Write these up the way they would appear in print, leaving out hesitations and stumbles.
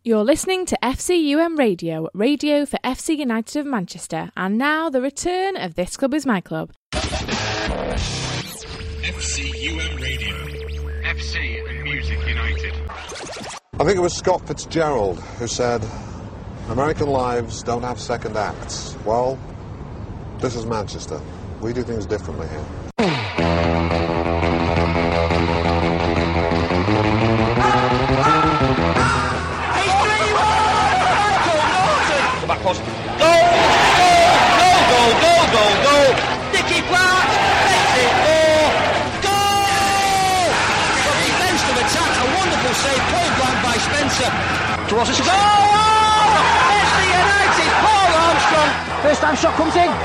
You're listening to FCUM Radio, radio for FC United of Manchester, and now the return of This Club Is My Club. FCUM Radio, FC and Music United. I think it was Scott Fitzgerald who said, American lives don't have second acts. Well, this is Manchester. We do things differently here. Back post. Goal! Nicky Platt makes it 4. Goal! From defensive attack, a wonderful save, point blank by Spencer. Towards us. Goal! FC United, Paul Armstrong. First time shot comes in.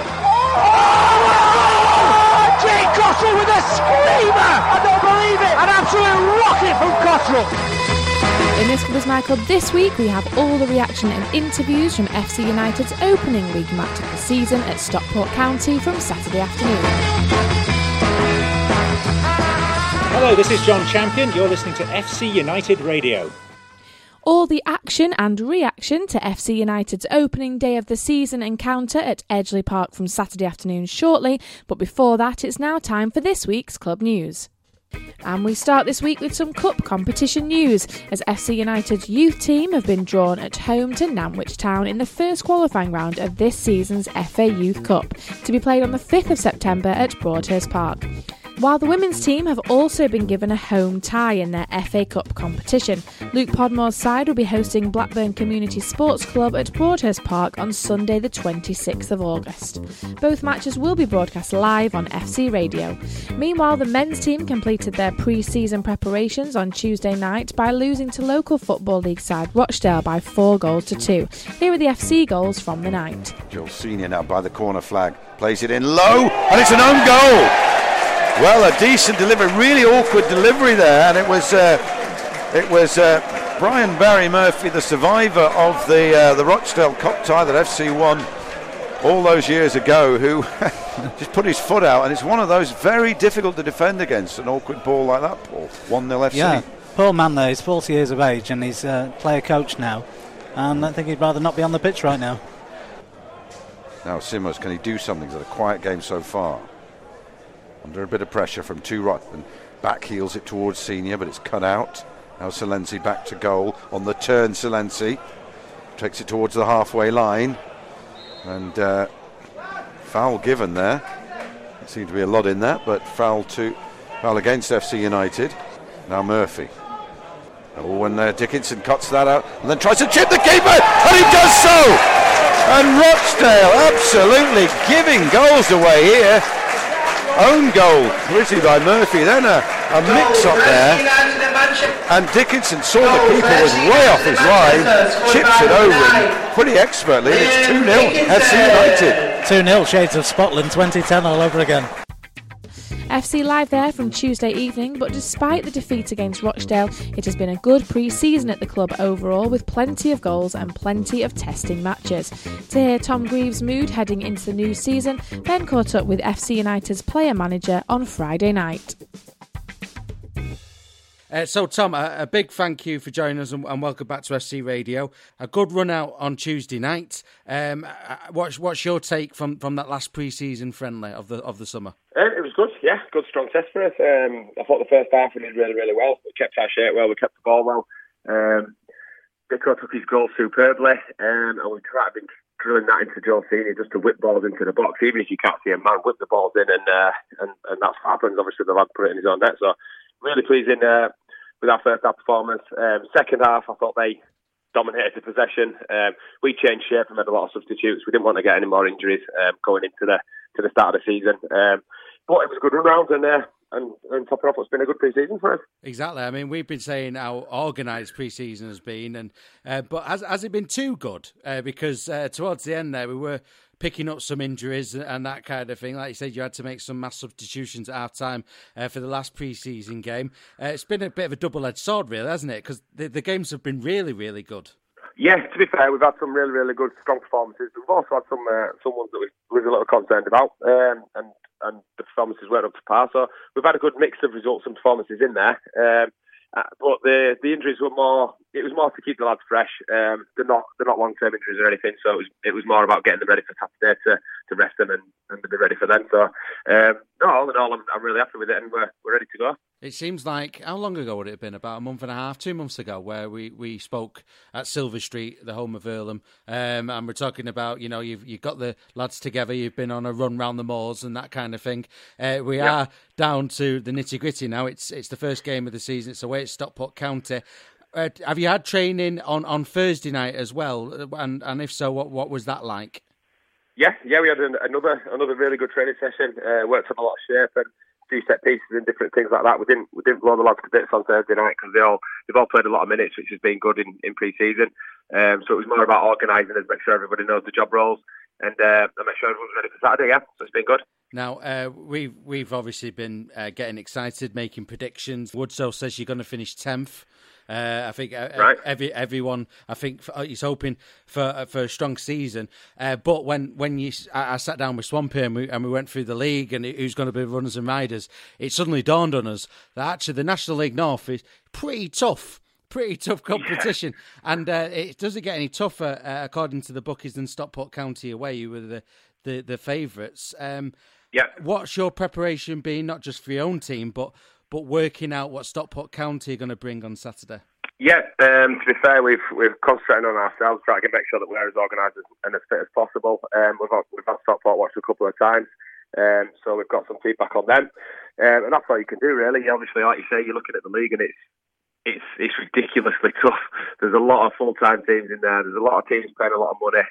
Jake Cottrell with a screamer! I don't believe it! An absolute rocket from Cottrell. In This Club Is My Club this week, we have all the reaction and interviews from FC United's opening league match of the season at Stockport County from Saturday afternoon. Hello, this is John Champion. You're listening to FC United Radio. All the action and reaction to FC United's opening day of the season encounter at Edgeley Park from Saturday afternoon shortly, but before that, it's now time for this week's club news. And we start this week with some cup competition news, as FC United's youth team have been drawn at home to Nantwich Town in the first qualifying round of this season's FA Youth Cup, to be played on the 5th of September at Broadhurst Park. While the women's team have also been given a home tie in their FA Cup competition, Luke Podmore's side will be hosting Blackburn Community Sports Club at Broadhurst Park on Sunday the 26th of August. Both matches will be broadcast live on FC Radio. Meanwhile, the men's team completed their pre-season preparations on Tuesday night by losing to local Football League side Rochdale by 4-2. Here are the FC goals from the night. Joel Senior now by the corner flag, plays it in low, and it's an own goal! Well, a decent delivery, really awkward delivery there, and it was Brian Barry Murphy, the survivor of the Rochdale Cup tie that FC won all those years ago, who just put his foot out, and it's one of those very difficult to defend against, an awkward ball like that, Paul. 1-0 FC. Yeah, poor man there, he's 40 years of age, and he's player coach now, and I think he'd rather not be on the pitch right now. Now Simmers, can he do something? It's a quiet game so far. Under a bit of pressure from two right, and back heels it towards Senior, but it's cut out. Now Salensi back to goal. On the turn, Salensi takes it towards the halfway line, and foul given there. There seemed to be a lot in that, but foul against FC United. Now Murphy. Oh, and Dickinson cuts that out and then tries to chip the keeper, and he does so. And Rochdale absolutely giving goals away here. Own goal, originally by Murphy, then a mix-up there, and Dickinson saw the keeper was way off his line, chips it over him pretty expertly, and it's 2-0 FC United. 2-0 Shades of Scotland 2010 all over again. FC live there from Tuesday evening, but despite the defeat against Rochdale, it has been a good pre-season at the club overall, with plenty of goals and plenty of testing matches. To hear Tom Greaves' mood heading into the new season, Ben caught up with FC United's player manager on Friday night. So Tom, a big thank you for joining us and welcome back to SC Radio. A good run out on Tuesday night. What's your take from that last pre-season friendly of the summer? It was good, yeah, good strong test for us. I thought the first half we did really, really well. We kept our shape well, we kept the ball well. Dicko took his goal superbly, and we tried to be drilling that into Joe Senior just to whip balls into the box, even if you can't see a man, whip the balls in, and that's what happens. Obviously the lad put it in his own net, so really pleasing with our first half performance. Second half, I thought they dominated the possession. We changed shape and made a lot of substitutes. We didn't want to get any more injuries going into the start of the season. But it was a good run round, and top it off, it's been a good pre-season for us. Exactly. I mean, we've been saying how organised pre-season has been, but has it been too good? Because towards the end there, we were picking up some injuries and that kind of thing. Like you said, you had to make some mass substitutions at half-time for the last pre-season game. It's been a bit of a double-edged sword, really, hasn't it? Because the games have been really, really good. Yeah, to be fair, we've had some really, really good, strong performances. We've also had some ones that we were a little concerned about, and the performances weren't up to par. So we've had a good mix of results and performances in there. But the injuries were more. It was more to keep the lads fresh. They're not long-term injuries or anything. So it was more about getting them ready for Saturday to rest them and be ready for them. So no, all in all, I'm really happy with it, and we're ready to go. It seems like, how long ago would it have been? About a month and a half, 2 months ago, where we spoke at Silver Street, the home of Earlham, and we're talking about, you've got the lads together, you've been on a run round the moors and that kind of thing. We are down to the nitty-gritty now. It's the first game of the season. It's away at Stockport County. Have you had training on Thursday night as well? And if so, what was that like? Yeah, we had another really good training session. Worked on a lot of shape and a few set pieces and different things like that. We didn't blow the lads to bits on Thursday night because they've all played a lot of minutes, which has been good in pre-season. So it was more about organising and make sure everybody knows the job roles and make sure everyone's ready for Saturday. Yeah, so it's been good. Now we've obviously been getting excited, making predictions. Woodsoe says you're going to finish 10th. I think everyone, I think, is hoping for a strong season. But when I sat down with Swampy and we went through the league and who's going to be runners and riders, it suddenly dawned on us that actually the National League North is pretty tough competition. And it doesn't get any tougher, according to the bookies, than Stockport County away. You were the favourites. What's your preparation been, not just for your own team, but working out what Stockport County are going to bring on Saturday? Yeah, to be fair, we've concentrated on ourselves, trying to make sure that we're as organised and as fit as possible. We've had Stockport watched a couple of times, so we've got some feedback on them, and that's all you can do, really. Obviously, like you say, you're looking at the league and it's ridiculously tough. There's a lot of full-time teams in there. There's a lot of teams paying a lot of money.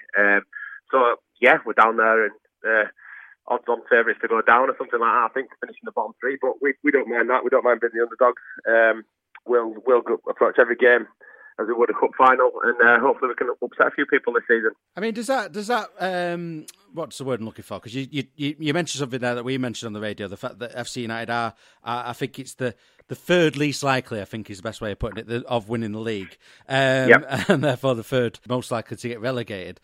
So yeah, we're down there and odds-on favourites to go down or something like that. I think finishing the bottom three, but we don't mind that. We don't mind being the underdogs. We'll approach every game as we would a cup final, and hopefully we can upset a few people this season. I mean, does that what's the word I'm looking for? Because you mentioned something there that we mentioned on the radio, the fact that FC United are I think it's the third least likely, I think is the best way of putting it, of winning the league, and therefore the third most likely to get relegated.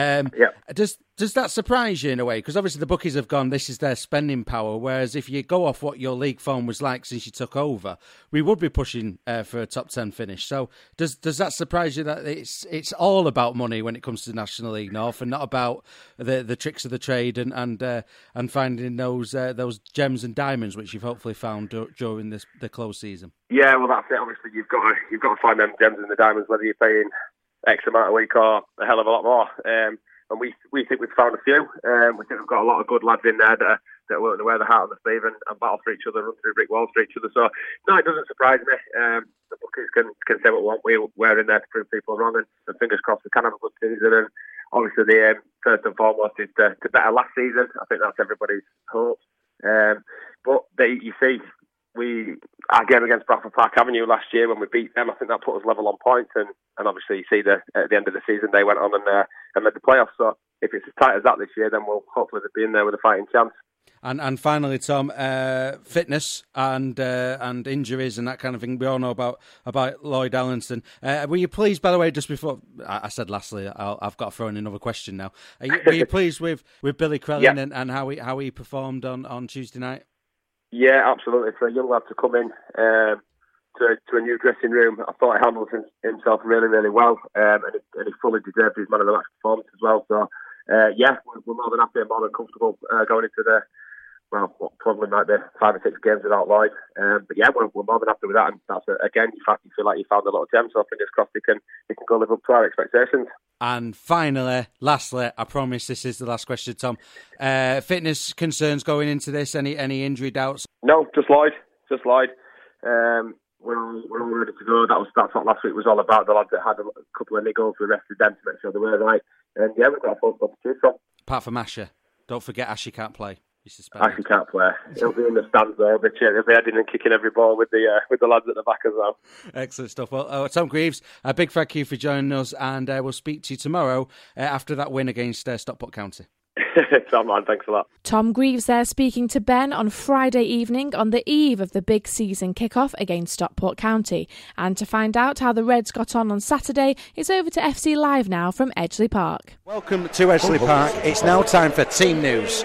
Does that surprise you in a way? Because obviously the bookies have gone, this is their spending power, whereas if you go off what your league form was like since you took over, we would be pushing for a top 10 finish. So does that surprise you that it's all about money when it comes to the National League North and not about the tricks of the trade and finding those gems and diamonds which you've hopefully found during the close season? Yeah, well that's it. Obviously you've got to find them gems and the diamonds, whether you're paying X amount a week or a hell of a lot more. And we think we've found a few. We think we've got a lot of good lads in there that are willing to wear the heart on the sleeve and battle for each other, run through brick walls for each other. So no, it doesn't surprise me. The bookies can say what we want. We're in there to prove people wrong, and fingers crossed we can have a good season. And obviously the first and foremost is to better last season. I think that's everybody's hope. But you see, our game against Bradford Park Avenue last year when we beat them, I think that put us level on points, and obviously you see at the end of the season they went on and made the playoffs. So if it's as tight as that this year, then we'll hopefully be in there with a fighting chance. And finally, Tom, fitness and injuries and that kind of thing. We all know about Lloyd Allenson. Were you pleased, by the way, just before I said lastly, I've got to throw in another question now. Were you pleased with Billy Crellin and how he performed on Tuesday night? Yeah, absolutely. For a young lad to come in to a new dressing room, I thought he handled himself really, really well, and he fully deserved his man of the match performance as well. So, we're more than happy and more than comfortable going into what probably might be 5 or 6 games without Lloyd. But yeah, we're more than happy with that. And that's again, you feel like you found a little gem. So fingers crossed he can go live up to our expectations. And finally, lastly, I promise this is the last question, Tom. Fitness concerns going into this? Any injury doubts? No, just Lloyd. We're all ready to go. That's what last week was all about. The lads that had a couple of niggles, we rested them to make sure they were right. And yeah, we've got a full squad to choose from. Apart from Asher. Don't forget Asher can't play. Asher can't play. He'll be in the stands though. He'll be heading and kicking every ball with the lads at the back as well. Excellent stuff. Well, Tom Greaves, a big thank you for joining us, and we'll speak to you tomorrow after that win against Stockport County. Tom, man, thanks a lot. Tom Greaves there speaking to Ben on Friday evening on the eve of the big season kickoff against Stockport County. And to find out how the Reds got on Saturday, it's over to FC Live now from Edgeley Park. Welcome to Edgeley Park. It's now time for team news.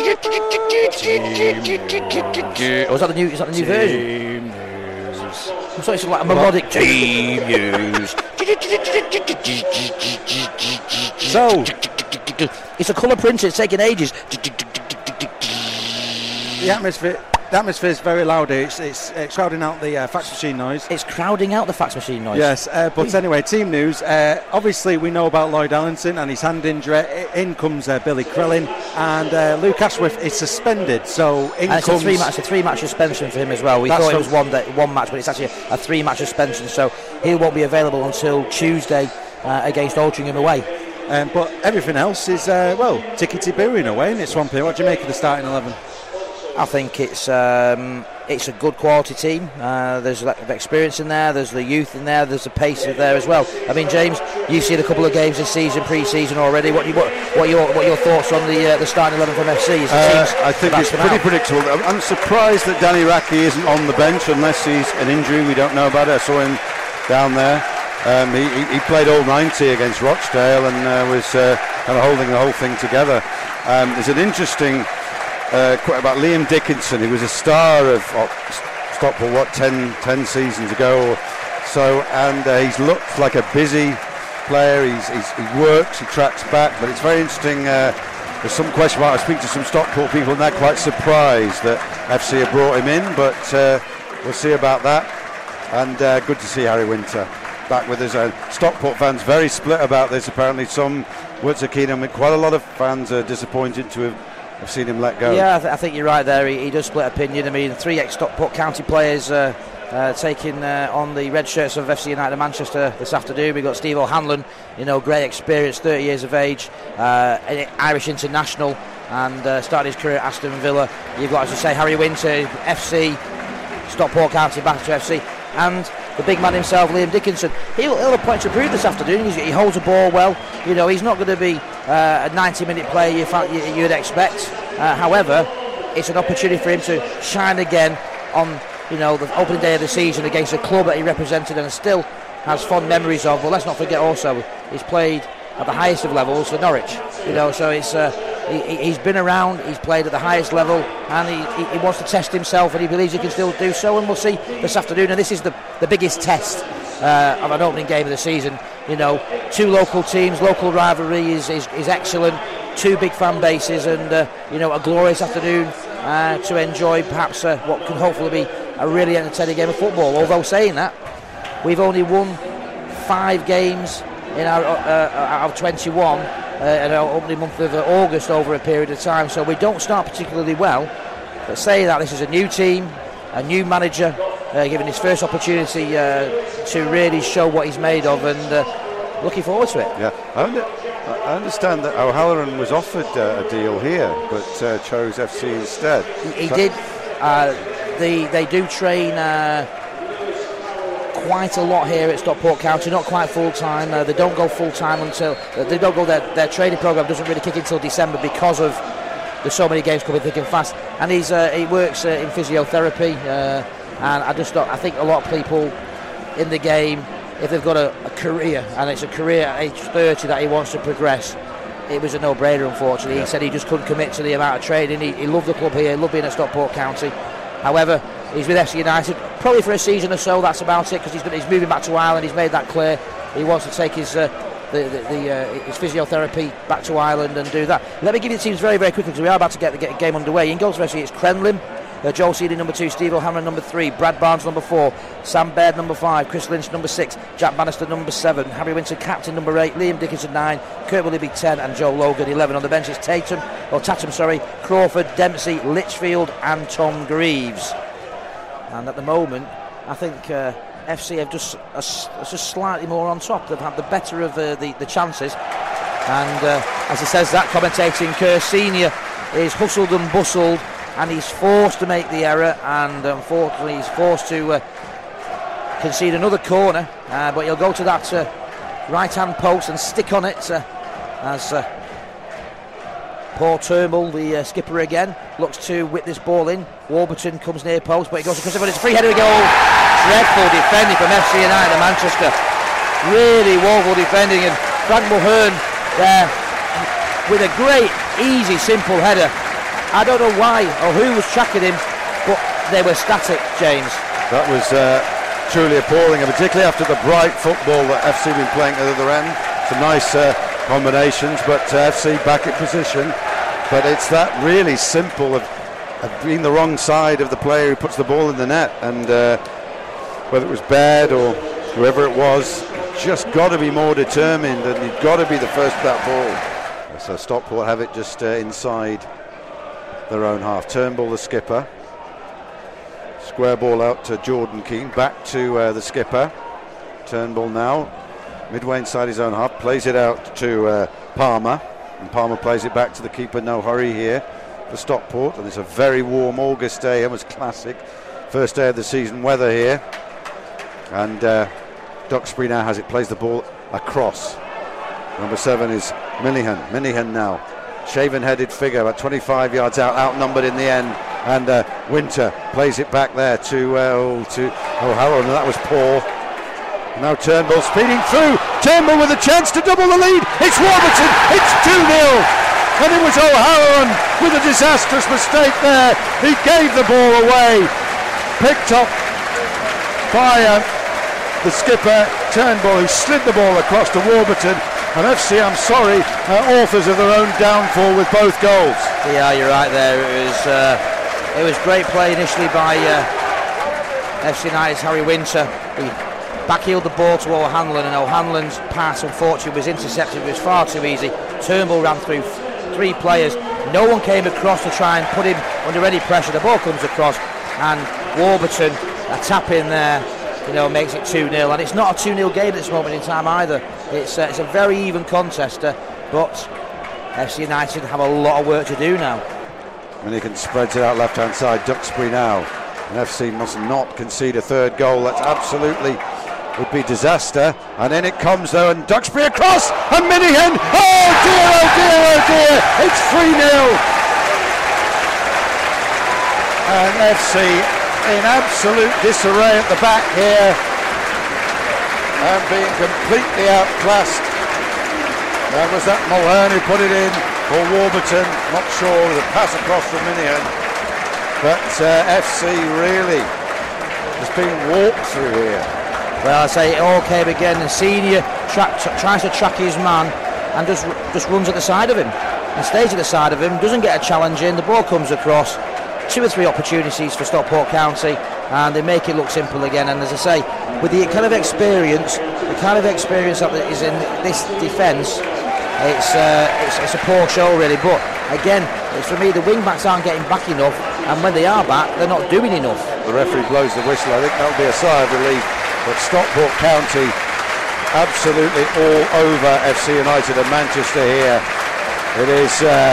Was that the new version? So it's like a melodic team news. So it's a colour print. It's taking ages. The atmosphere is very loud here. It's crowding out the fax machine noise. It's crowding out the fax machine noise. Yes, but anyway, team news. Obviously, we know about Lloyd Ellington and his hand injury. In comes Billy Krellin, and Luke Ashworth is suspended. So in and comes... It's a three-match suspension for him as well. We thought it was one match, but it's actually a three-match suspension. So he won't be available until Tuesday against Altrincham away. But everything else is, tickety-boo in a way, isn't it, Swampy? What do you make of the starting 11? I think it's a good quality team. There's the experience in there, there's the youth in there, there's the pace there as well. I mean, James, you've seen a couple of games this season, pre-season already. What are your thoughts on the starting 11 from FC? I think it's pretty predictable. I'm surprised that Danny Raki isn't on the bench unless he's an injury we don't know about. I saw him down there. He played all 90 against Rochdale and was kind of holding the whole thing together. There's an interesting quote about Liam Dickinson, who was a star of Stockport 10 seasons ago or so, and he's looked like a busy player. He works, he tracks back, but it's very interesting. There's some question about, I speak to some Stockport people and they're quite surprised that FC have brought him in, but we'll see about that. And good to see Harry Winter back with us. Stockport fans very split about this. Apparently some Woods are keen on it. Quite a lot of fans are disappointed to have seen him let go. Yeah, I think you're right there. He does split opinion. I mean, 3 ex-Stockport County players taking on the red shirts of FC United of Manchester this afternoon. We've got Steve O'Hanlon, great experience, 30 years of age, Irish international, and started his career at Aston Villa. You've got, as I say, Harry Winter, FC, Stockport County, back to FC, and the big man himself, Liam Dickinson. He'll have points to prove this afternoon. He holds the ball well. He's not going to be a 90-minute player you'd expect. However, it's an opportunity for him to shine again on the opening day of the season against a club that he represented and still has fond memories of. But let's not forget also, he's played at the highest of levels for Norwich. So it's he's been around, he's played at the highest level, and he wants to test himself, and he believes he can still do so. And we'll see this afternoon. And this is the biggest test of an opening game of the season. 2 local teams, local rivalry is excellent. 2 big fan bases, and a glorious afternoon to enjoy perhaps what can hopefully be a really entertaining game of football. Although saying that, we've only won 5 games in our out of 21 in our opening month of August over a period of time, so we don't start particularly well. But saying that, this is a new team, a new manager, given his first opportunity to really show what he's made of, and looking forward to it. Yeah, I understand that O'Halloran was offered a deal here, but chose FC instead. He did. They do train quite a lot here at Stockport County, not quite full time. They don't go full time until their training program doesn't really kick in until December because of there's so many games coming thick and fast. And he works in physiotherapy, and I think a lot of people in the game, if they've got a career, and it's a career at age 30 that he wants to progress, it was a no-brainer, unfortunately. Yeah. He said he just couldn't commit to the amount of training. He loved the club here, he loved being at Stockport County. However, he's with FC United probably for a season or so, that's about it, because he's moving back to Ireland. He's made that clear. He wants to take his physiotherapy back to Ireland and do that. Let me give you the teams very, very quickly, because we are about to get the game underway. In goals for FC, it's Crenlin, Joel Seeley number 2, Steve O'Hanlon number 3, Brad Barnes number 4, Sam Baird number 5, Chris Lynch number 6, Jack Bannister number 7, Harry Winter captain number 8, Liam Dickinson 9, Kurt Willoughby 10, and Joe Logan 11. On the bench it's Tatum, Crawford, Dempsey, Litchfield and Tom Greaves. And at the moment, I think FC have just slightly more on top. They've had the better of the chances. And as he says that, commentating, Kerr Senior is hustled and bustled, and he's forced to make the error, and unfortunately he's forced to concede another corner. But he'll go to that right-hand post and stick on it as Paul Turnbull, the skipper again, looks to whip this ball in. Warburton comes near post, but he goes to Christopher. It's a free-headed goal. Dreadful defending from FC United of Manchester. Really woeful defending, and Frank Mulhern there with a great, easy, simple header. I don't know why or who was tracking him, but they were static, James. That was truly appalling, and particularly after the bright football that FC been playing at the other end. Some nice combinations, but FC back in position. But it's that really simple of being the wrong side of the player who puts the ball in the net, and whether it was Baird or whoever it was, just got to be more determined, and you've got to be the first to that ball. So Stockport have it just inside their own half. Turnbull, the skipper. Square ball out to Jordan Keane, back to the skipper. Turnbull now, midway inside his own half, plays it out to Palmer, and Palmer plays it back to the keeper. No hurry here for Stockport, and it's a very warm August day. It was classic first day of the season weather here, and Duxbury now has it, plays the ball across. Number 7 is Minihan now, shaven-headed figure, about 25 yards out, outnumbered in the end, and Winter plays it back there to O'Halloran, and that was poor. Now Turnbull speeding through. Turnbull with a chance to double the lead. It's Warburton. It's 2-0. And it was O'Halloran with a disastrous mistake there. He gave the ball away. Picked up by the skipper, Turnbull, who slid the ball across to Warburton. And FC, I'm sorry, authors of their own downfall with both goals. Yeah, you're right there. It was great play initially by FC United's Harry Winter. He backheeled the ball to O'Hanlon, and O'Hanlon's pass, unfortunately, was intercepted. It was far too easy. Turnbull ran through 3 players. No one came across to try and put him under any pressure. The ball comes across, and Warburton, a tap in there, makes it 2-0. And it's not a 2-0 game at this moment in time either. It's a very even contest, but FC United have a lot of work to do now. Minigan spreads it out left-hand side. Duxbury now. And FC must not concede a third goal. That's absolutely would be disaster. And then it comes though, and Duxbury across, and Minihan. Oh dear, oh dear, oh dear. It's 3-0. And FC in absolute disarray at the back here, and being completely outclassed. And was that Mulhern who put it in, or Warburton? Not sure. The pass across from Minihan. But FC really is being walked through here. Well, I say it all came again, and Senior tries to track his man and just runs at the side of him and stays at the side of him, doesn't get a challenge in. The ball comes across, 2 or 3 opportunities for Stockport County, and they make it look simple again. And as I say, with the kind of experience that is in this defence, it's a poor show really. But again, it's for me, the wing backs aren't getting back enough, and when they are back, they're not doing enough. The referee blows the whistle. I think that'll be a sigh of relief. But Stockport County absolutely all over FC United and Manchester here. It is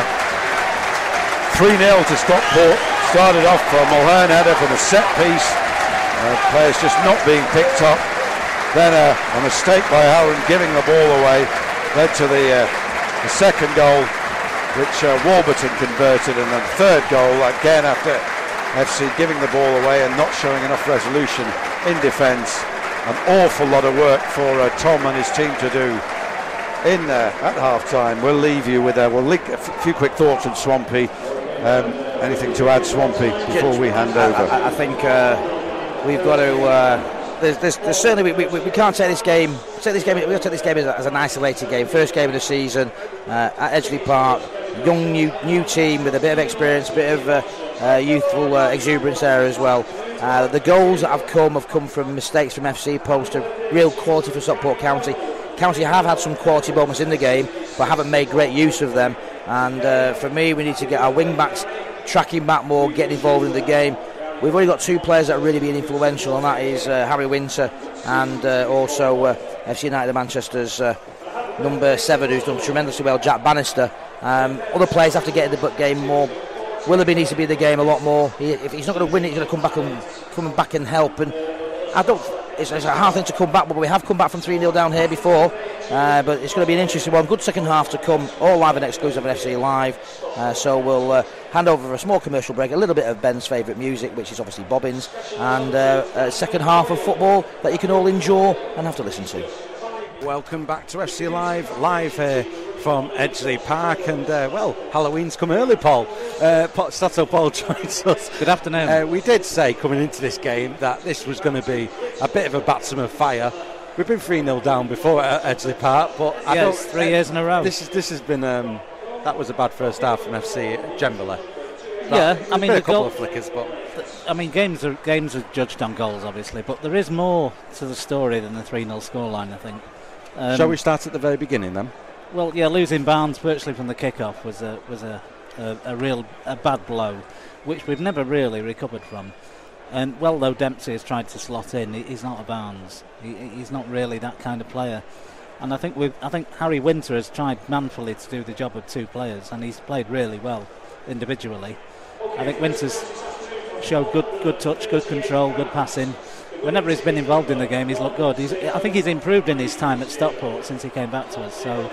3-0 to Stockport. Started off for a Mulhern header from a set piece. Players just not being picked up. Then a mistake by Halloran giving the ball away led to the second goal, which Warburton converted, and then the third goal again after FC giving the ball away and not showing enough resolution in defence. An awful lot of work for Tom and his team to do in at half-time. We'll leave you with we'll link a few quick thoughts on Swampy. Anything to add, Swampy, before we hand over? I think we've got to. There's certainly we can't take this game. We've got to take this game as an isolated game. First game of the season at Edgeley Park. Young new team with a bit of experience, a bit of youthful exuberance there as well. The goals that have come from mistakes from FC opposed to real quality for Stockport County. County have had some quality moments in the game, but haven't made great use of them. And for me, we need to get our wing backs tracking back more, getting involved in the game. We've already got 2 players that are really being influential, and that is Harry Winter and also FC United of Manchester's number 7, who's done tremendously well, Jack Bannister. Other players have to get in the game more. Willoughby needs to be in the game a lot more. If he's not going to win it, he's going to come back and help. And I don't. It's a hard thing to come back, but we have come back from 3-0 down here before. But it's going to be an interesting one. Good second half to come, all live and exclusive on FC Live. So we'll hand over for a small commercial break, a little bit of Ben's favourite music, which is obviously Bobbins, and a second half of football that you can all enjoy and have to listen to. Welcome back to FC Live here from Edgeley Park, and Halloween's come early, Paul. Stato Paul joins us. Good afternoon. We did say coming into this game that this was going to be a bit of a baptism of fire. We've been 3-0 down before at Edgeley Park, but I don't, 3 years in a row. This has been that was a bad first half from FC generally. I mean, a couple of flickers, but I mean, games are judged on goals, obviously, but there is more to the story than the 3-0 scoreline, I think. Shall we start at the very beginning then? Well, yeah, losing Barnes virtually from the kick-off was a bad blow, which we've never really recovered from. And though Dempsey has tried to slot in, he's not a Barnes. He's not really that kind of player. And I think Harry Winter has tried manfully to do the job of two players, and he's played really well individually. I think Winter's showed good touch, good control, good passing. Whenever he's been involved in the game, he's looked good. I think he's improved in his time at Stockport since he came back to us. So,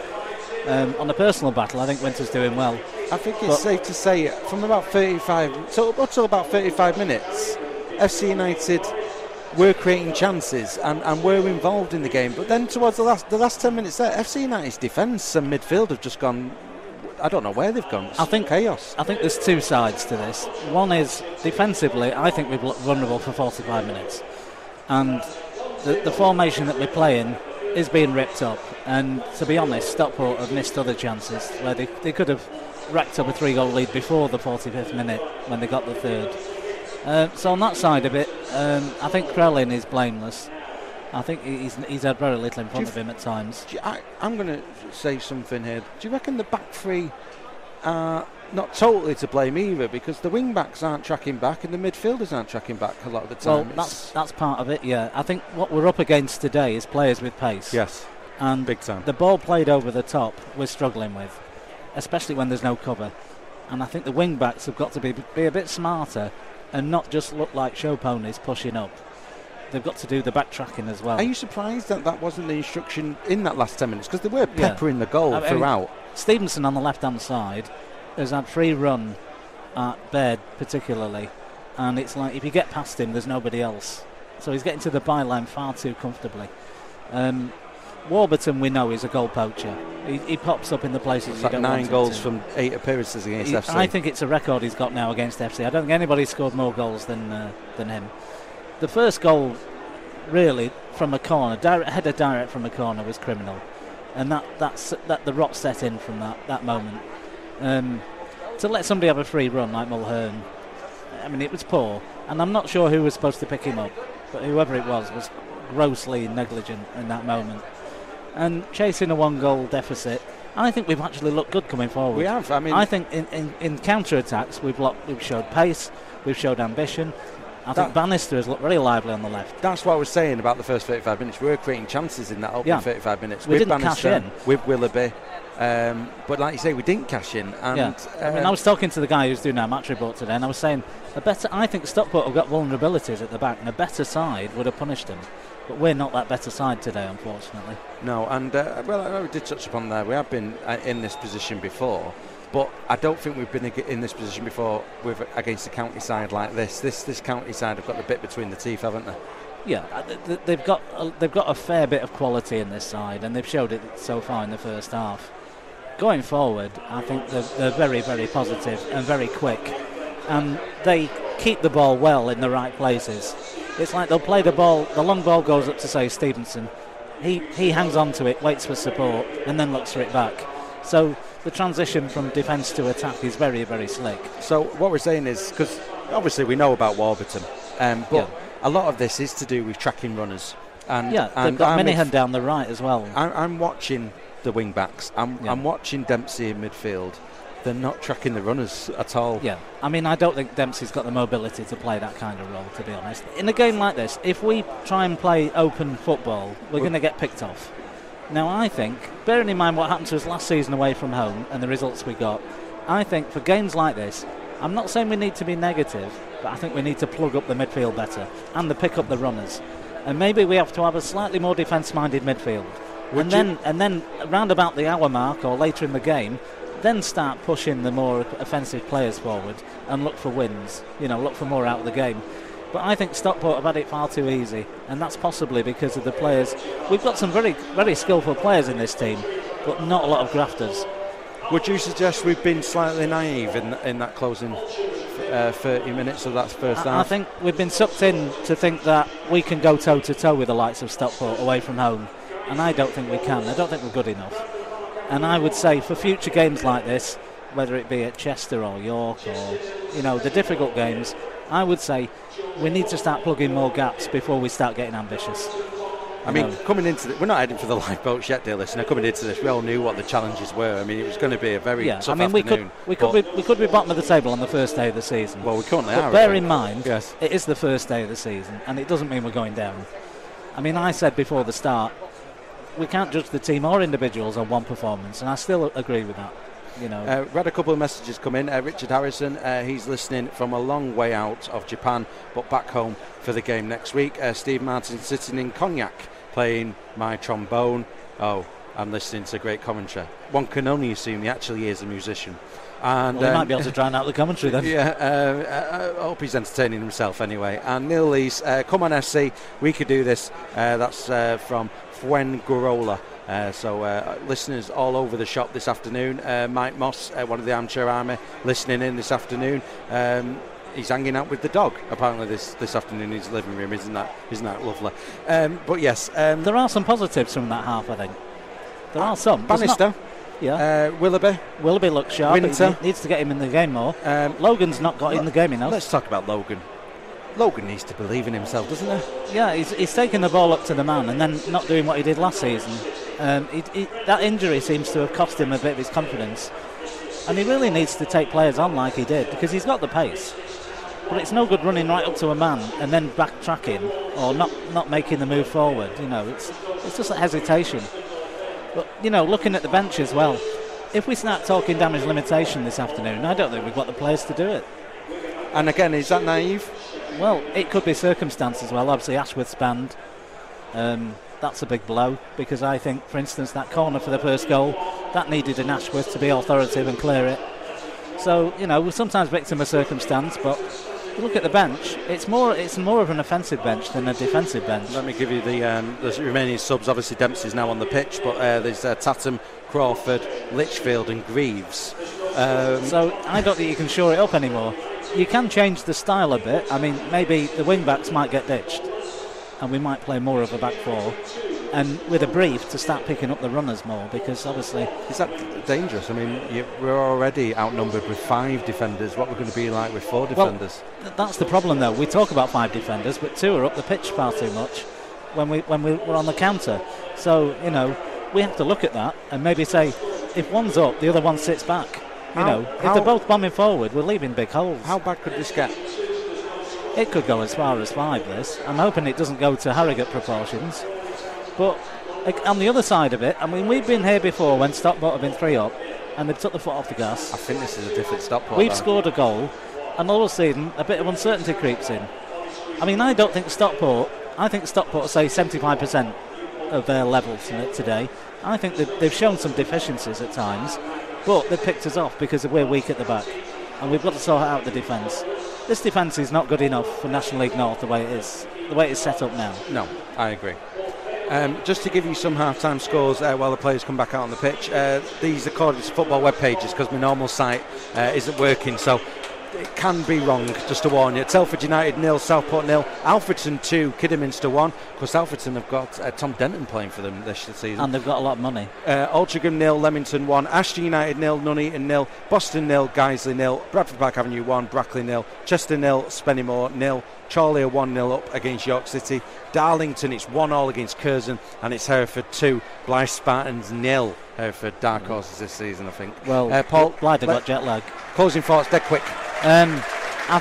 on a personal battle, I think Winter's doing well. I think it's safe to say from about 35 until about 35 minutes, FC United were creating chances and were involved in the game. But then towards the last 10 minutes there, FC United's defence and midfield have just gone. I don't know where they've gone. I think chaos. I think there's two sides to this. One is defensively, I think we've looked vulnerable for 45 minutes. And the formation that we're playing is being ripped up. And to be honest, Stockport have missed other chances where they could have racked up a 3-goal lead before the 45th minute when they got the third. So on that side of it, I think Krellin is blameless. I think he's had very little in front of him at times. I'm going to say something here. Do you reckon the back three are not totally to blame either, because the wing backs aren't tracking back and the midfielders aren't tracking back a lot of the time? Well, that's part of it, yeah. I think what we're up against today is players with pace. Yes, and big time. The ball played over the top we're struggling with, especially when there's no cover. And I think the wing backs have got to be a bit smarter and not just look like show ponies pushing up. They've got to do the backtracking as well. Are you surprised that wasn't the instruction in that last 10 minutes? Because they were peppering the goal throughout. Stevenson on the left-hand side has had free run at Baird particularly, and it's like if you get past him, there's nobody else. So he's getting to the byline far too comfortably. Warburton, we know, is a goal poacher. He pops up in the places you don't want him to. 9 goals from 8 appearances against FC. I think it's a record he's got now against FC. I don't think anybody's scored more goals than him. The first goal, really, from a corner, header direct from a corner, was criminal, and that the rot set in from that moment. To let somebody have a free run like Mulhern, I mean, it was poor, and I'm not sure who was supposed to pick him up, but whoever it was grossly negligent in that moment. And chasing a 1-goal deficit, I think we've actually looked good coming forward. We have. I think in counter-attacks we've showed pace, we've showed ambition. I think Bannister has looked very lively on the left. That's what I was saying about the first 35 minutes. We were creating chances in that opening 35 minutes. We didn't cash in. With Willoughby. But like you say, we didn't cash in. And, I was talking to the guy who's doing our match report today, and I was saying, I think Stockport have got vulnerabilities at the back, and a better side would have punished them. But we're not that better side today, unfortunately. No, and I know we did touch upon that. We have been in this position before. But I don't think we've been in this position before against a county side like this. This county side have got the bit between the teeth, haven't they? Yeah, they've got a fair bit of quality in this side, and they've showed it so far in the first half. Going forward, I think they're very, very positive and very quick, and they keep the ball well in the right places. It's like they'll play the ball. The long ball goes up to, say, Stevenson. He hangs on to it, waits for support, and then looks for it back. So the transition from defence to attack is very, very slick. So what we're saying is, because obviously we know about Warburton, but a lot of this is to do with tracking runners. And they've got Minahan down the right as well. I'm watching the wing backs. I'm watching Dempsey in midfield. They're not tracking the runners at all. Yeah, I mean, I don't think Dempsey's got the mobility to play that kind of role, to be honest. In a game like this, if we try and play open football, we're going to get picked off. Now, I think, bearing in mind what happened to us last season away from home and the results we got, I think for games like this, I'm not saying we need to be negative, but I think we need to plug up the midfield better and to pick up the runners. And maybe we have to have a slightly more defence-minded midfield. And then round about the hour mark or later in the game, then start pushing the more offensive players forward and look for wins, look for more out of the game. But I think Stockport have had it far too easy, and that's possibly because of the players. We've got some very, very skillful players in this team, but not a lot of grafters. Would you suggest we've been slightly naive in that closing 30 minutes of that first half? I think we've been sucked in to think that we can go toe-to-toe with the likes of Stockport away from home, and I don't think we can. I don't think we're good enough. And I would say for future games like this, whether it be at Chester or York or, the difficult games, I would say we need to start plugging more gaps before we start getting ambitious. Coming into we're not heading for the lifeboats yet, dear listener. Coming into this, we all knew what the challenges were. I mean, it was going to be a very tough afternoon. We could be bottom of the table on the first day of the season. Well, we currently are. But bear in mind, it is the first day of the season, and it doesn't mean we're going down. I mean, I said before the start, we can't judge the team or individuals on one performance, and I still agree with that. We had a couple of messages come in. Richard Harrison, he's listening from a long way out of Japan, but back home for the game next week. Steve Martin sitting in Cognac, playing my trombone. Oh, I'm listening to great commentary. One can only assume he actually is a musician. And he might be able to drown out the commentary then. Yeah, I hope he's entertaining himself anyway. And Neil Lees, come on FC, we could do this. That's from Fuengirola. So listeners all over the shop this afternoon. Mike Moss, one of the Armchair Army, listening in this afternoon. He's hanging out with the dog apparently this afternoon in his living room. Isn't that lovely? But yes, there are some positives from that half. I think there are some. Bannister, Willoughby looks sharp. Winter He needs to get him in the game more. Logan's not got in the game enough. Let's talk about Logan. Logan needs to believe in himself, doesn't he? Yeah, he's taking the ball up to the man and then not doing what he did last season. That injury seems to have cost him a bit of his confidence, and he really needs to take players on like he did, because he's got the pace. But it's no good running right up to a man and then backtracking or not making the move forward. It's just a hesitation. But looking at the bench as well, if we start talking damage limitation this afternoon, I don't think we've got the players to do it. And again, is that naive? Well, it could be circumstance as well. Obviously, Ashworth's banned. That's a big blow, because I think, for instance, that corner for the first goal, that needed an Ashworth to be authoritative and clear it. So, we're sometimes victim of circumstance, but if you look at the bench, it's more of an offensive bench than a defensive bench. Let me give you the remaining subs. Obviously, Dempsey's now on the pitch, but there's Tatham, Crawford, Litchfield and Greaves. So I don't think you can shore it up anymore. You can change the style a bit. I mean, maybe the wing-backs might get ditched and we might play more of a back four, and with a brief to start picking up the runners more, because obviously... Is that dangerous? I mean, we're already outnumbered with 5 defenders. What we're going to be like with 4 defenders? Well, that's the problem, though. We talk about 5 defenders, but 2 are up the pitch far too much when we're on the counter. So, we have to look at that and maybe say, if one's up, the other one sits back. If they're both bombing forward, we're leaving big holes. How bad could this get? It could go as far as 5, this. I'm hoping it doesn't go to Harrogate proportions. But on the other side of it, I mean, we've been here before when Stockport have been 3 up and they've took the foot off the gas. I think this is a different Stockport. We've scored a goal, and all of a sudden a bit of uncertainty creeps in. I mean, I think Stockport say 75% of their level today. I think they've shown some deficiencies at times, but they've picked us off because we're weak at the back, and we've got to sort out the defence. This defence is not good enough for National League North the way it is set up now. No, I agree. Just to give you some half-time scores while the players come back out on the pitch. These are according to football web pages, because my normal site isn't working, so it can be wrong, just to warn you. Telford United 0, Southport 0, Alfredton 2, Kidderminster 1. Of course, Alfredton have got Tom Denton playing for them this season. And they've got a lot of money. Altrincham 0, Leamington 1, Ashton United 0, Nuneaton 0, Boston 0, Guiseley 0, Bradford Park Avenue 1, Brackley 0, Chester 0, Spennymoor 0, Chorley are 1-0 up against York City. Darlington, it's 1-1 against Curzon, and it's Hereford 2, Blythe Spartans 0. Hereford dark horses this season, I think. Well, Paul, Blythe have got jet lag. Closing thoughts, dead quick. I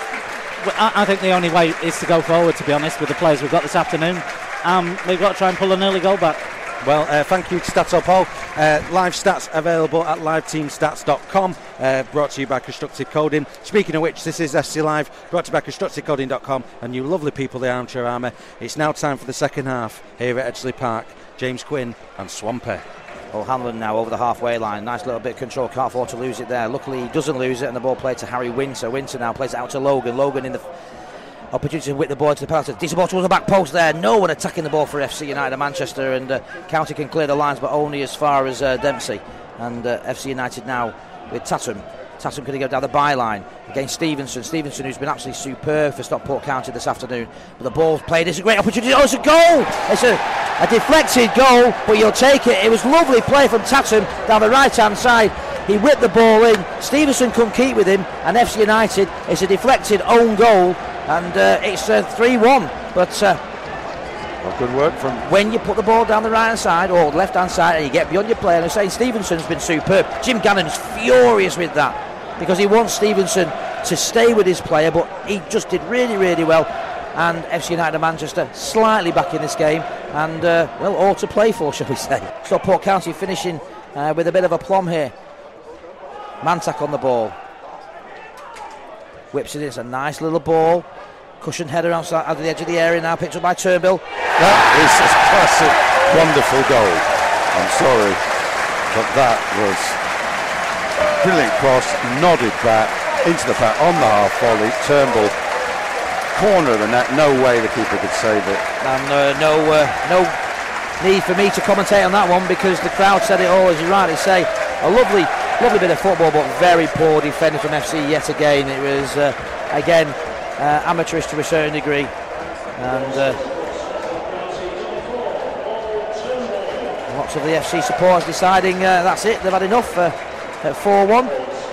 think the only way is to go forward, to be honest, with the players we've got this afternoon. We've got to try and pull an early goal back. Well, thank you to Stats Up Paul. Live stats available at liveteamstats.com, brought to you by Constructive Coding. Speaking of which, this is FC Live, brought to you by ConstructiveCoding.com and you lovely people, the Armchair Army. It's now time for the second half here at Edgeley Park. James Quinn and Swampy. O'Hanlon now over the halfway line. Nice little bit of control. Can't afford to lose it there. Luckily, he doesn't lose it, and the ball played to Harry Winter. Winter now plays it out to Logan. Logan in the... opportunity to whip the ball to the penalty. Decent ball towards the back post there. No one attacking the ball for FC United of Manchester, and County can clear the lines, but only as far as Dempsey. And FC United now with Tatum. Tatum could go down the byline against Stevenson. Stevenson, who's been absolutely superb for Stockport County this afternoon. But the ball's played. It's a great opportunity. Oh, it's a goal! It's a deflected goal, but you'll take it. It was lovely play from Tatum down the right-hand side. He whipped the ball in. Stevenson couldn't keep with him, and FC United, it's a deflected own goal, and it's 3-1. But well, good work from... when you put the ball down the right-hand side or the left-hand side and you get beyond your player, and I'm saying Stevenson's been superb. Jim Gannon's furious with that because he wants Stevenson to stay with his player, but he just did really, really well. And FC United of Manchester slightly back in this game, and well, all to play for, shall we say. Stockport County finishing with a bit of a plum here. Mantak on the ball, whips it in. It's a nice little ball, cushion header outside out of the edge of the area now, picked up by Turnbull. That is a classic, wonderful goal. I'm sorry, but that was a brilliant cross, nodded back into the back on the half volley. Turnbull, corner of the net, no way the keeper could save it. And no need for me to commentate on that one because the crowd said it all, as you rightly say. A lovely bit of football, but very poor defending from FC yet again. It was again amateurish to a certain degree, and lots of the FC supporters deciding that's it, they've had enough at 4-1.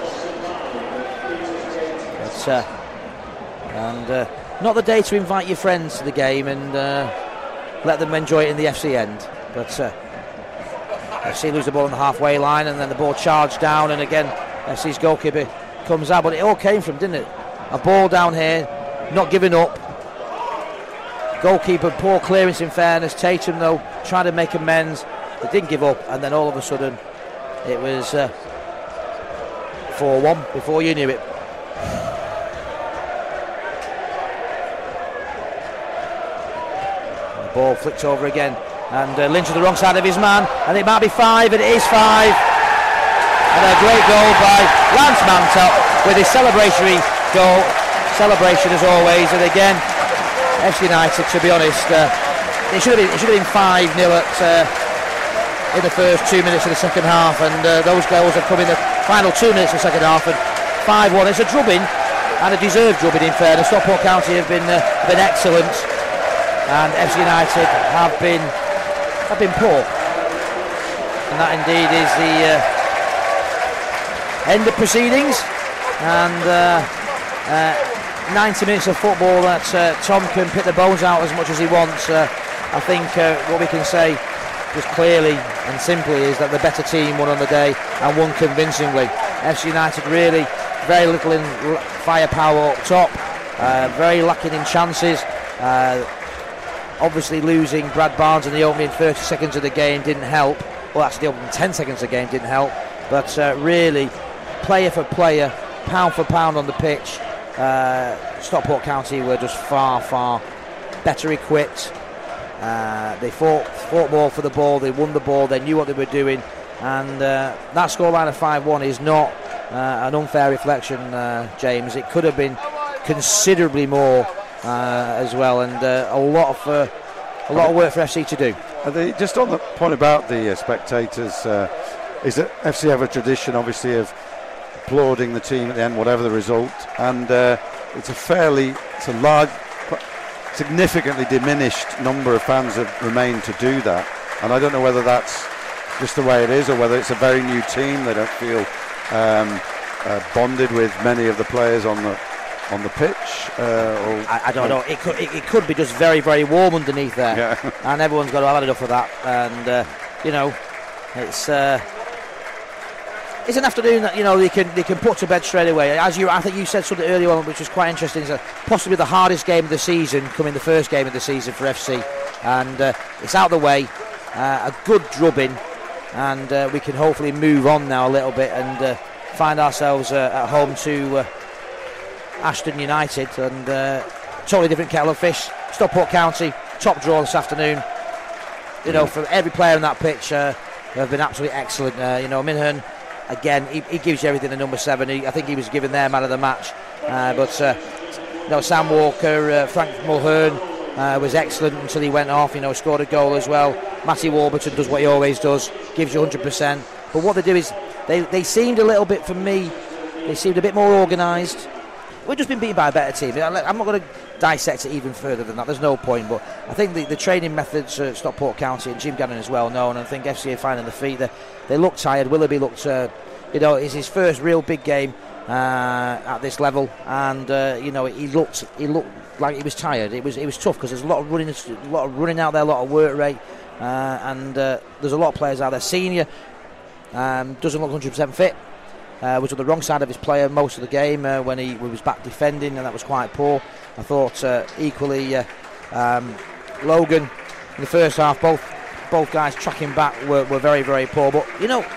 But not the day to invite your friends to the game and let them enjoy it in the FC end. But FC lose the ball on the halfway line, and then the ball charged down, and again FC's goalkeeper comes out, but it all came from, didn't it? A ball down here, not giving up. Goalkeeper, poor clearance in fairness. Tatum though trying to make amends. They didn't give up, and then all of a sudden it was 4-1 before you knew it. The ball flicked over again, and Lynch to the wrong side of his man, and it might be 5, and it is 5. And a great goal by Lance Mantap with his celebratory goal. Celebration as always, and again FC United, to be honest, it should have been 5-0 in the first 2 minutes of the second half, and those goals have come in the final 2 minutes of the second half, and 5-1. It's a drubbing, and a deserved drubbing in fairness. Stockport County have been excellent, and FC United have been poor, and that indeed is the end of proceedings, and 90 minutes of football that Tom can pick the bones out as much as he wants. I think what we can say just clearly and simply is that the better team won on the day, and won convincingly. FC United really very little in firepower up top, very lacking in chances. Obviously losing Brad Barnes in the opening 30 seconds of the game didn't help. Well, that's the opening 10 seconds of the game didn't help. But really, player for player, pound for pound on the pitch, Stockport County were just far better equipped. They fought more for the ball, they won the ball, they knew what they were doing, and that scoreline of 5-1 is not an unfair reflection, James. It could have been considerably more as well, and a lot of work for FC to do. Just on the point about the spectators, is that FC have a tradition, obviously, of applauding the team at the end, whatever the result, and it's a large, significantly diminished number of fans have remained to do that, and I don't know whether that's just the way it is or whether it's a very new team. They don't feel bonded with many of the players on the pitch. I don't know. It could be just very warm underneath there, yeah. And everyone's got to have had enough of that. And it's an afternoon that they can put to bed straight away. I think you said something earlier on which was quite interesting. It's possibly the hardest game of the season, coming the first game of the season for FC, and it's out of the way. A good drubbing, and we can hopefully move on now a little bit and find ourselves at home to Ashton United, and totally different kettle of fish. Stockport County, top draw this afternoon. For every player on that pitch, have been absolutely excellent. Minhern, again, he gives you everything. The number 7, I think he was given their man of the match. But Sam Walker, Frank Mulhern was excellent until he went off. Scored a goal as well. Matty Warburton does what he always does, gives you 100%. But what they do is they seemed a little bit, for me, they seemed a bit more organised. We've just been beaten by a better team. I'm not going to dissect it even further than that. There's no point. But I think the training methods at Stockport County, and Jim Gannon is well known. And I think FCA finding the feet. They look tired. Willoughby looked, it's his first real big game at this level, and he looked like he was tired. It was tough because there's a lot of running out there, a lot of work rate, and there's a lot of players out there. Senior doesn't look 100% fit. Was on the wrong side of his player most of the game when he was back defending, and that was quite poor. I thought equally Logan in the first half, both guys tracking back were very, very poor. But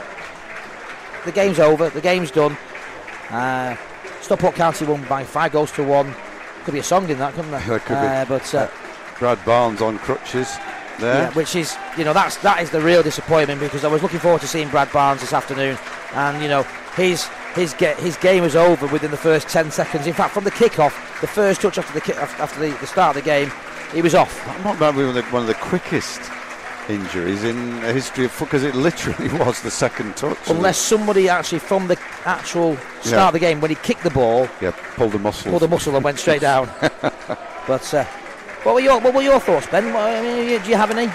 the game's over, the game's done. Stockport County won by 5-1. Could be a song in that, couldn't there? Could be. Brad Barnes on crutches there. Yeah, which is, that is the real disappointment, because I was looking forward to seeing Brad Barnes this afternoon, and his game was over within the first 10 seconds. In fact, from the kick-off, the first touch after the start of the game, he was off. That might be one of the quickest injuries in the history of football, because it literally was the second touch. Unless somebody actually from the actual start of the game, when he kicked the ball, pulled the muscle and went straight down. But what were your thoughts, Ben? Do you have any?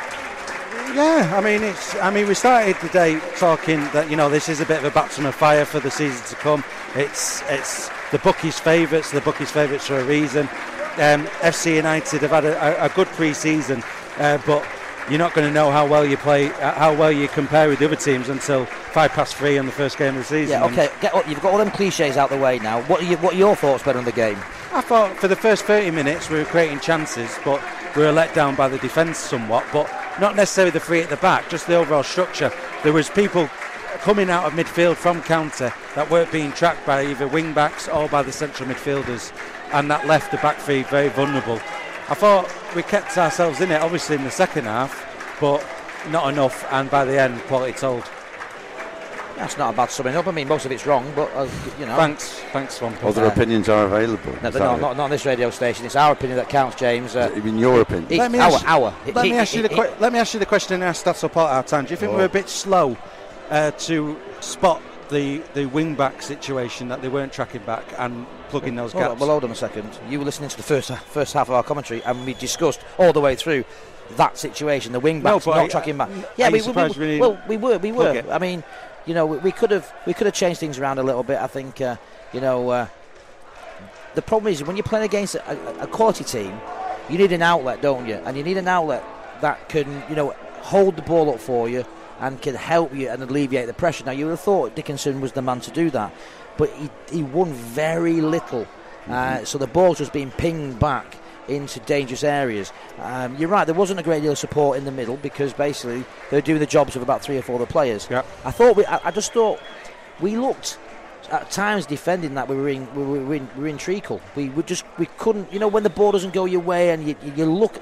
Yeah, we started the day talking that this is a bit of a baptism of fire for the season to come. It's the bookies' favourites. The bookies' favourites for a reason. FC United have had a good pre-season, but you're not going to know how well you play, how well you compare with the other teams until 3:05 on the first game of the season. Yeah, okay. Get up. You've got all them cliches out the way now. What are your thoughts, Ben, on the game? I thought for the first 30 minutes we were creating chances, but we were let down by the defence somewhat. But not necessarily the three at the back, just the overall structure. There was people coming out of midfield from counter that weren't being tracked by either wing backs or by the central midfielders, and that left the back three very vulnerable. I thought we kept ourselves in it, obviously in the second half, but not enough, and by the end, quality told. That's not a bad summing up. I mean, most of it's wrong, but Thanks, Swampy. Other opinions are available. No, not on this radio station. It's our opinion that counts, James. Even your opinion. Let me ask you the question I asked at support our time. Do you think we're a bit slow to spot the wing back situation, that they weren't tracking back and plugging those gaps? Well, hold on a second. You were listening to the first half of our commentary, and we discussed all the way through that situation, the wing backs not tracking back. Yeah, we were. I mean, we could have changed things around a little bit. I think the problem is when you're playing against a quality team, you need an outlet, don't you? And you need an outlet that can hold the ball up for you and can help you and alleviate the pressure. Now, you would have thought Dickinson was the man to do that, but he won very little. So the ball's just being pinged back into dangerous areas. You're right, there wasn't a great deal of support in the middle, because basically they're doing the jobs of about 3 or 4 other players. Yep. I just thought we looked at times defending that we were in treacle. We couldn't, when the ball doesn't go your way and you look.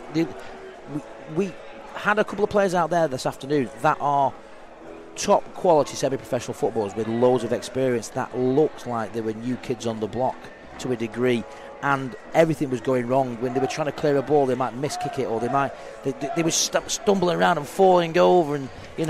We had a couple of players out there this afternoon that are top quality semi-professional footballers with loads of experience that looked like they were new kids on the block to a degree, and everything was going wrong. When they were trying to clear a ball, they might miskick it, or they were stumbling around and falling over, and it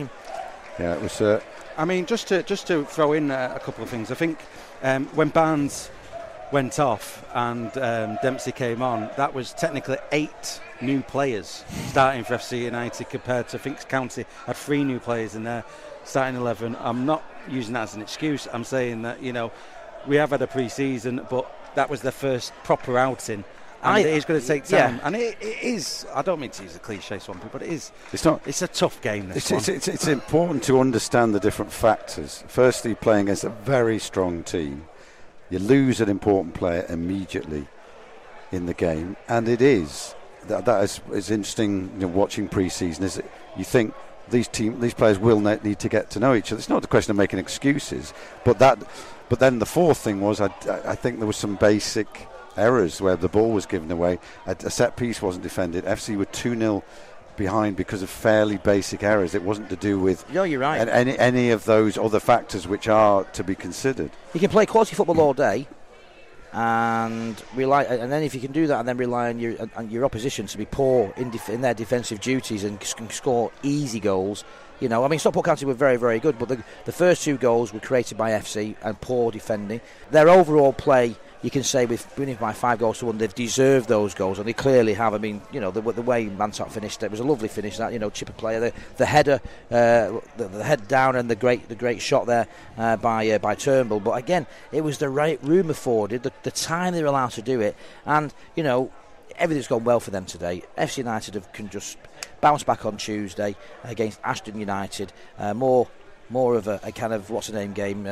was just to throw in a couple of things. I think when Barnes went off and Dempsey came on, that was technically 8 new players starting for FC United, compared to, I think County had 3 new players in their starting 11. I'm not using that as an excuse. I'm saying that we have had a pre-season, but that was their first proper outing, and it is going to take time. And it is. I don't mean to use a cliche, Swampy, but it is. It's a tough game. It's important to understand the different factors. Firstly, playing against a very strong team, you lose an important player immediately in the game, and it is that is interesting. Watching pre-season, is that you think these players will need to get to know each other. It's not a question of making excuses, but then the fourth thing was I think there was some basic errors where the ball was given away. A set piece wasn't defended. FC were 2-0 behind because of fairly basic errors. It wasn't to do with you're right. any of those other factors which are to be considered. You can play quality football all day, and rely. And then if you can do that, and then rely on your opposition to be poor in their defensive duties and can score easy goals. You know, I mean, Stockport County were very, very good, but the first 2 goals were created by FC and poor defending. Their overall play, you can say, with winning by 5-1, they've deserved those goals, and they clearly have. I mean, you know, the way Mantock finished, it was a lovely finish. That, you know, chipper player, the header, the head down, and the great shot there by Turnbull. But again, it was the right room afforded, the time they were allowed to do it, and you know, everything's gone well for them today. FC United can just bounce back on Tuesday against Ashton United. More of a kind of what's the name game.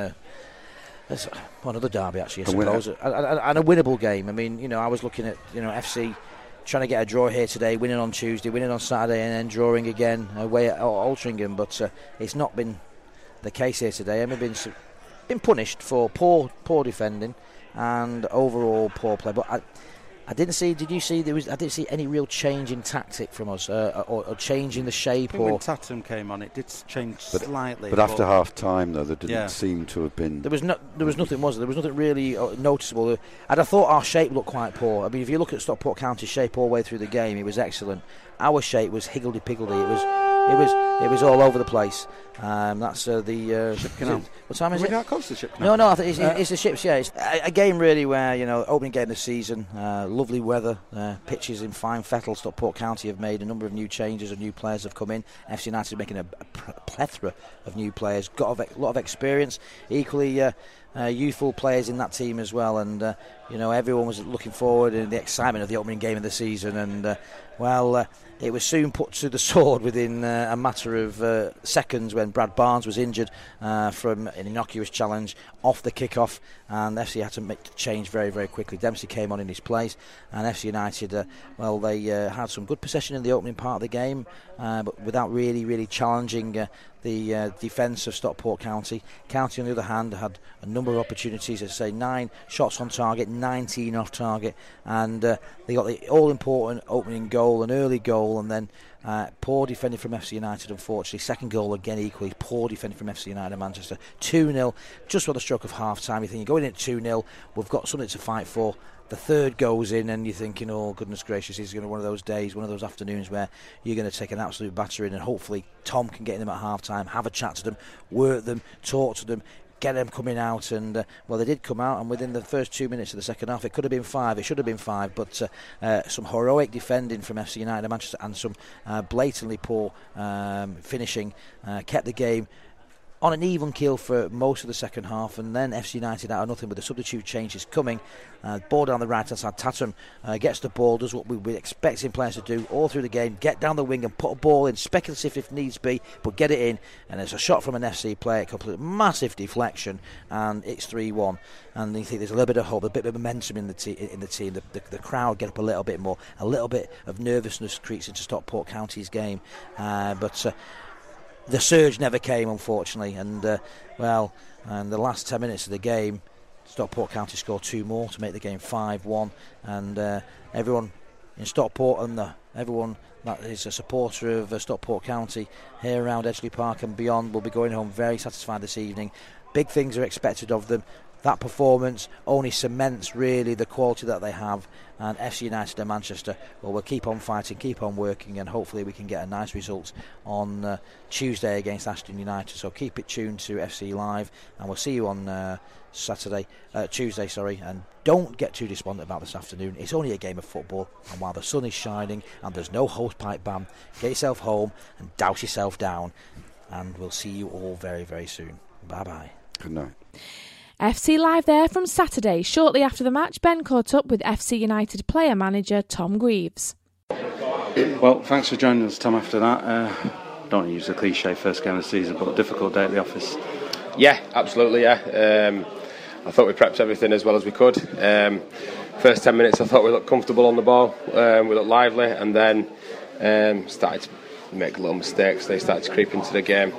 Another derby, actually, I suppose, and a winnable game. I mean, you know, I was looking at, you know, FC trying to get a draw here today, winning on Tuesday, winning on Saturday, and then drawing again away at Altrincham. But it's not been the case here today. I mean, been punished for poor defending and overall poor play. But I didn't see. Did you see? I didn't see any real change in tactic from us, or change in the shape. Or when Tatum came on, it did change slightly. But after half time, though, there didn't seem to have been. There was nothing. Was there? There was nothing really noticeable. And I thought our shape looked quite poor. I mean, if you look at Stockport County's shape all the way through the game, it was excellent. Our shape was higgledy-piggledy. It was all over the place. That's the Ship Canal. What time is it? We're not close to Ship Canal. No, I think it's the Ships. Yeah, it's a game really where, you know, opening game of the season, lovely weather, pitches in fine fettle. Stockport County have made a number of new changes, and new players have come in. FC United making a plethora of new players, got a lot of experience, equally youthful players in that team as well, and you know, everyone was looking forward in the excitement of the opening game of the season, and it was soon put to the sword within a matter of seconds when Brad Barnes was injured from an innocuous challenge off the kick-off, and FC had to make the change very, very quickly. Dempsey came on in his place, and FC United, they had some good possession in the opening part of the game, but without really challenging the defence of Stockport County. County, on the other hand, had a number of opportunities. As I say, 9 shots on target, 19 off target, and they got the all-important opening goal, an early goal, and then poor defending from FC United, unfortunately. Second goal, again, equally poor defending from FC United Manchester. 2-0, just for the stroke of half-time. You think, you're going in at 2-0, we've got something to fight for. The third goes in, and you're thinking, oh, goodness gracious, it's going to be one of those days, one of those afternoons where you're going to take an absolute battering, and hopefully Tom can get in them at half-time, have a chat to them, work them, talk to them, get them coming out, and they did come out, and within the first 2 minutes of the second half, it could have been 5, it should have been 5, but some heroic defending from FC United Manchester and some blatantly poor finishing kept the game on an even keel for most of the second half, and then FC United out of nothing with the substitute changes coming. Ball down the right hand side, Tatum gets the ball, does what we were expecting players to do all through the game, get down the wing and put a ball in, speculative if needs be, but get it in, and it's a shot from an FC player, complete massive deflection, and it's 3-1. And you think there's a little bit of hope, a bit of momentum in the team. The crowd get up a little bit more, a little bit of nervousness creeps into Stockport County's game, but the surge never came, unfortunately, and in the last 10 minutes of the game, Stockport County scored 2 more to make the game 5-1, and everyone in Stockport and everyone that is a supporter of Stockport County here around Edgeley Park and beyond will be going home very satisfied this evening. Big things are expected of them. That performance only cements really the quality that they have, and FC United and Manchester, we'll keep on fighting, keep on working, and hopefully we can get a nice result on Tuesday against Ashton United. So keep it tuned to FC Live, and we'll see you on Tuesday, and don't get too despondent about this afternoon. It's only a game of football, and while the sun is shining and there's no hosepipe ban, get yourself home and douse yourself down, and we'll see you all very, very soon. Bye bye. Good night. FC Live there from Saturday. Shortly after the match, Ben caught up with FC United player-manager Tom Greaves. Well, thanks for joining us, Tom, after that. Don't want to use the cliche first game of the season, but a difficult day at the office. Yeah, absolutely, yeah. I thought we prepped everything as well as we could. First 10 minutes I thought we looked comfortable on the ball, we looked lively, and then started to make little mistakes. They started to creep into the game.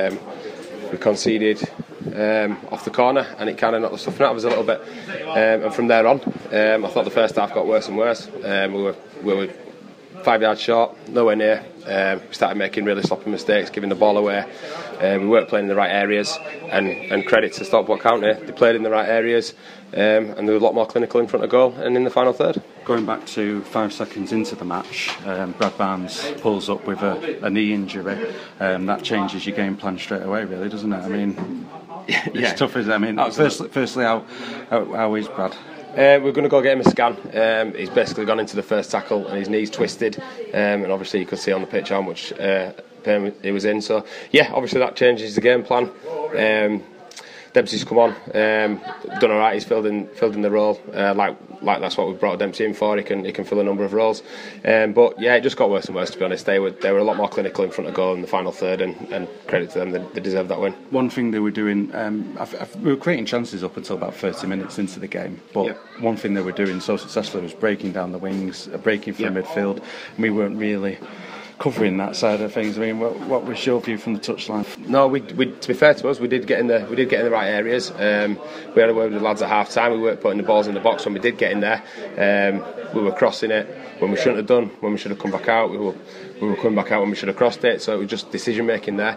We conceded off the corner, and it kind of knocked the stuff out of us a little bit, and from there on I thought the first half got worse and worse. We were 5 yards short, nowhere near. We started making really sloppy mistakes, giving the ball away. We weren't playing in the right areas, and credit to Stockport County, they played in the right areas, and they were a lot more clinical in front of goal and in the final third. Going back to 5 seconds into the match, Brad Barnes pulls up with a knee injury. That changes your game plan straight away, really, doesn't it? I mean, it's tough, isn't it? I mean, firstly, how is Brad? We're going to go get him a scan. He's basically gone into the first tackle and his knee's twisted, and obviously you could see on the pitch how much pain he was in. So yeah, obviously that changes the game plan. Dempsey's come on, done all right. He's filled in the role. Like that's what we brought Dempsey in for. He can fill a number of roles. But yeah, it just got worse and worse, to be honest. They were a lot more clinical in front of goal in the final third, and credit to them, they deserved that win. One thing they were doing, we were creating chances up until about 30 minutes into the game. But one thing they were doing so successfully was breaking down the wings, breaking from midfield. And we weren't really covering that side of things. I mean, what was your view from the touchline? No, we to be fair to us, we did get in the right areas. We had a word with the lads at half time. We weren't putting the balls in the box when we did get in there. We were crossing it when we shouldn't have done, when we should have come back out. We were coming back out when we should have crossed it. So it was just decision making there.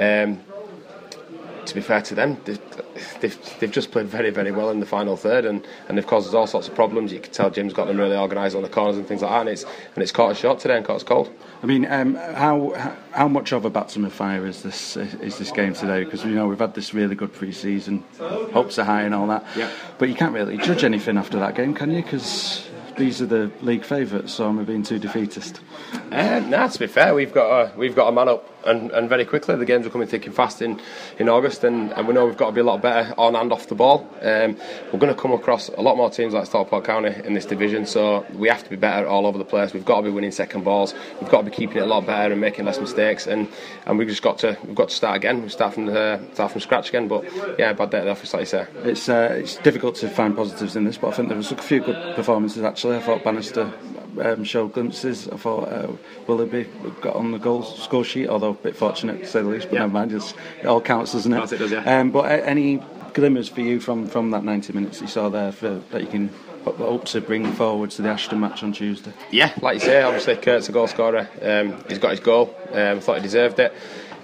To be fair to them, they've just played very, very well in the final third, and they've caused us all sorts of problems. You can tell Jim's got them really organised on the corners and things like that, and it's caught us short today and caught us cold. I mean, how much of a baptism of fire is this game today? Because we've had this really good pre-season, hopes are high and all that, but you can't really judge anything after that game, can you? Because these are the league favourites, so am I being too defeatist? To be fair, we've got a man up, and very quickly the games are coming thick and fast in August, and we know we've got to be a lot better on and off the ball. We're going to come across a lot more teams like Stockport County in this division, so we have to be better all over the place. We've got to be winning second balls, we've got to be keeping it a lot better and making less mistakes, and we've got to start again. We start from scratch again. But yeah, bad day at the office, like you say. It's difficult to find positives in this, but I think there was a few good performances actually. I thought Bannister showed glimpses. I thought Willoughby got on the score sheet, although a bit fortunate to say the least, but never mind, it all counts, doesn't it? It does, yeah. But any glimmers for you from that 90 minutes you saw there that you can hope to bring forward to the Ashton match on Tuesday? Yeah, like you say, obviously Kurt's a goal scorer. He's got his goal. I thought he deserved it.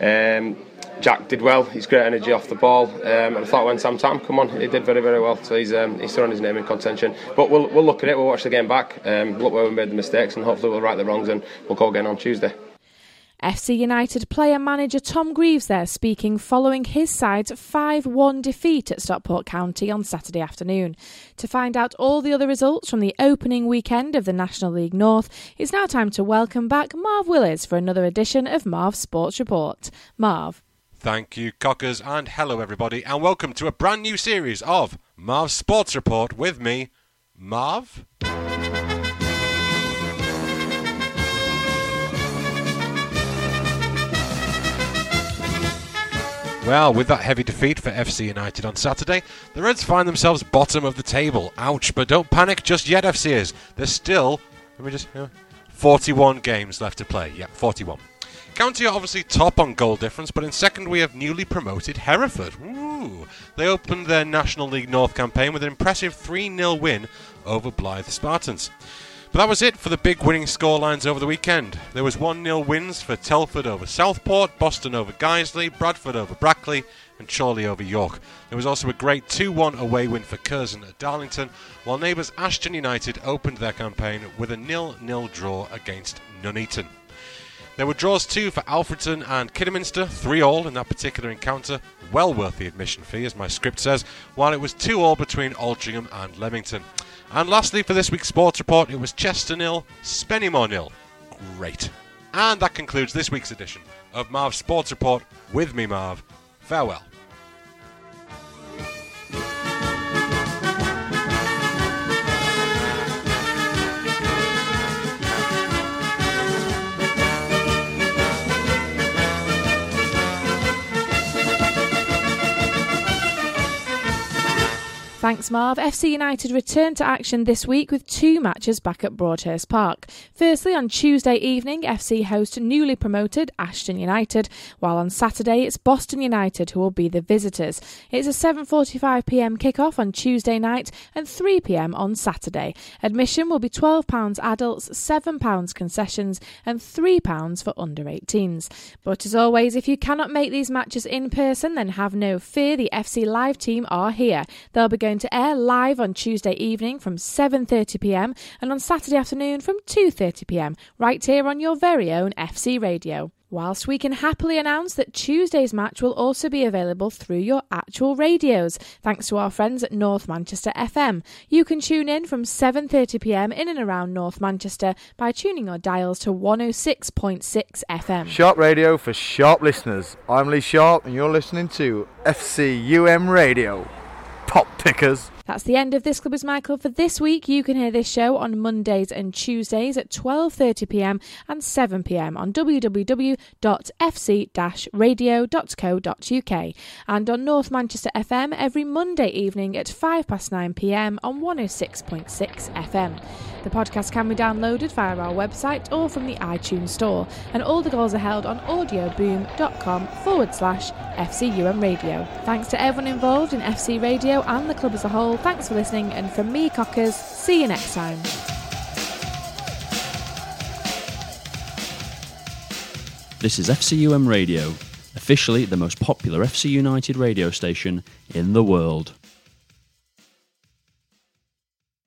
Jack did well. He's great energy off the ball, and I thought when Sam Tam come on, he did very, very well. So he's thrown his name in contention. But we'll look at it. We'll watch the game back. Look where we made the mistakes, and hopefully we'll right the wrongs, and we'll go again on Tuesday. FC United player-manager Tom Greaves there speaking following his side's 5-1 defeat at Stockport County on Saturday afternoon. To find out all the other results from the opening weekend of the National League North, it's now time to welcome back Marv Willis for another edition of Marv's Sports Report. Marv. Thank you, Cockers, and hello everybody, and welcome to a brand new series of Marv's Sports Report with me, Marv. Well, with that heavy defeat for FC United on Saturday, the Reds find themselves bottom of the table. Ouch, but don't panic just yet, FCers. There's still, 41 games left to play. Yeah, 41. County are obviously top on goal difference, but in second we have newly promoted Hereford. Ooh. They opened their National League North campaign with an impressive 3-0 win over Blythe Spartans. But that was it for the big winning scorelines over the weekend. There was 1-0 wins for Telford over Southport, Boston over Guiseley, Bradford over Brackley, and Chorley over York. There was also a great 2-1 away win for Curzon at Darlington, while neighbours Ashton United opened their campaign with a 0-0 draw against Nuneaton. There were draws too for Alfreton and Kidderminster, 3-3 in that particular encounter, well worth the admission fee as my script says, while it was 2-2 between Altrincham and Leamington. And lastly for this week's Sports Report, it was Chester 0, Spennymoor 0. Great. And that concludes this week's edition of Marv's Sports Report with me, Marv. Farewell. Thanks, Marv. FC United returned to action this week with 2 matches back at Broadhurst Park. Firstly, on Tuesday evening, FC host newly promoted Ashton United, while on Saturday it's Boston United who will be the visitors. It's a 7:45pm kick-off on Tuesday night and 3pm on Saturday. Admission will be £12 adults, £7 concessions and £3 for under 18s. But as always, if you cannot make these matches in person, then have no fear, the FC Live team are here. They'll be going to air live on Tuesday evening from 7:30pm and on Saturday afternoon from 2:30pm, right here on your very own FC Radio. Whilst we can happily announce that Tuesday's match will also be available through your actual radios, thanks to our friends at North Manchester FM. You can tune in from 7:30pm in and around North Manchester by tuning your dials to 106.6 FM. Sharp Radio for sharp listeners. I'm Lee Sharp and you're listening to FCUM Radio. Pop pickers. That's the end of This Club is My Club for this week. You can hear this show on Mondays and Tuesdays at 12:30pm and 7pm on www.fc-radio.co.uk and on North Manchester FM every Monday evening at 9:05pm on 106.6 FM. The podcast can be downloaded via our website or from the iTunes store, and all the goals are held on audioboom.com/FCUM Radio. Thanks to everyone involved in FC Radio and the club as a whole. Thanks for listening, and from me, Cockers, see you next time. This is FCUM Radio, officially the most popular FC United radio station in the world.